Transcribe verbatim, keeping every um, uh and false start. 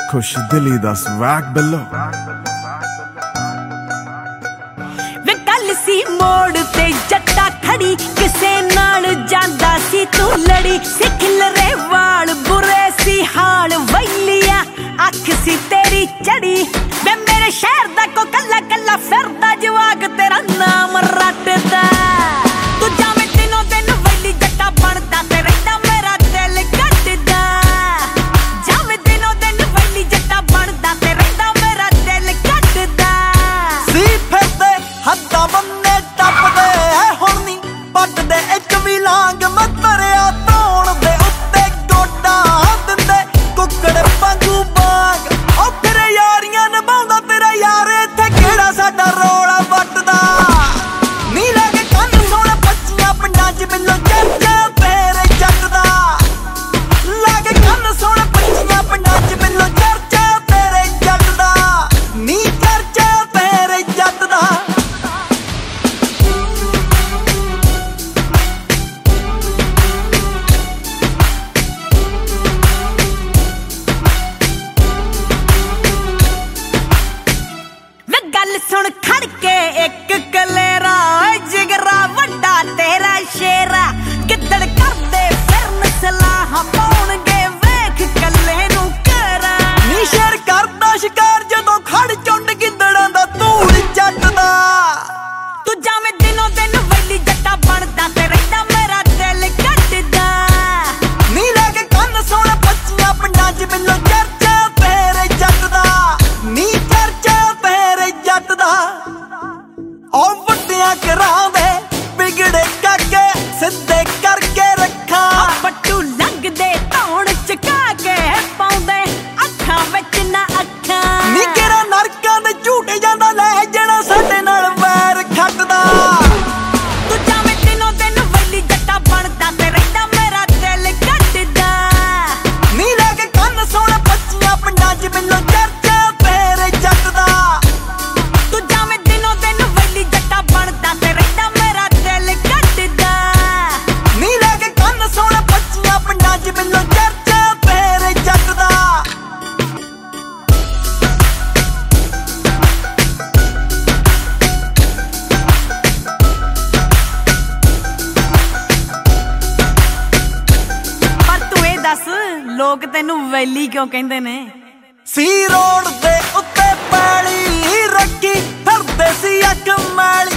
खुश दिली दा स्वैग बिल्लो वे कल सी मोड़ ते जट्टा खड़ी किसे नाल जांदा सी तू लड़ी सिखल रे वाल बुरे सी हाल वैलिया अख सी तेरी चढ़ी वे मेरे शहर दा को कल्ला कल्ला फिरदा जवाग तेरा नाम रटदा तू जावे दिनों दिन वैली जट्टा बनदा ते रहंदा मेरा दिल कटदा जावे दिनों दिन वैली जट्टा बनदा ते रहंदा मेरा दिल कटदा सी फिरदे हद्दां बन्ने टपदे है हुण नी पटदे इक भी लांग मत तरिया तौण दे उत्ते गोडा दिंदे कुक्कड़ वांगू बांग ओ फिर यारियां निभाउंदा तेरा यार इत्थे किहड़ा साडा रौला वटदा नी लागे कंन सोहणे पच्चियां पिंडां च मिलो चर्चा तेरे जट दा लागे कंन सोहणे पच्चियां पिंडां च मिलो चर्चा तेरे जट दा नी चर्चा तेरे जट दा गल सुन खड़के एक कलेरा जिगरा वड्डा तेरा शेरा किदड़ करदे फिरन सलाह पाउणगे वेख कल्ले नू करा नी शेर करदा शिकार जदों खड़ चुंड गिद्दड़ां दा धूड़ जटदा तू जावे दिनों दिन वैली जट्टा बनदा ते रहंदा मेरा दिल कटदा नी लागे कंन सोहणे पच्चियां पिंडां च मिलो चर्चा तेरे जट दा नी चर्चा तेरे जट दा ओ वड्डियां घरां दे बिगड़े काके सिद्धे करके रखा पट्टू लंघदे धौण चका के पाउंदे अखां विच ना अखां नी केरा नरकां दे झूटे जांदा ले जणा साडे नाल वैर खटदा तू जावे दिनों दिन वैली जट्टा बनदा ते रहंदा मेरा दिल कटदा नी लागे कंन सोहणे पच्चियां पिंडां च मिलो चर्चा तेरे जट दा तू जावे दिनों दिन वैली जट्टा बनदा ते रहंदा मेरा दिल कटदा नी लागे कंन सोहणे पच्चियां पिंडां च मिलो चर्चा तेरे जट दा पर तू ਇਹ ਦੱਸ ਲੋਕ ਤੈਨੂੰ ਵੈਲੀ ਕਿਉਂ ਕਹਿੰਦੇ ਨੇ ਸੀ ਰੋਡ ਦੇ ਉੱਤੇ ਪੈਲੀ ਰੱਖੀ ਫਿਰਦੇ ਸੀ ਅੱਖ ਮੈਲੀ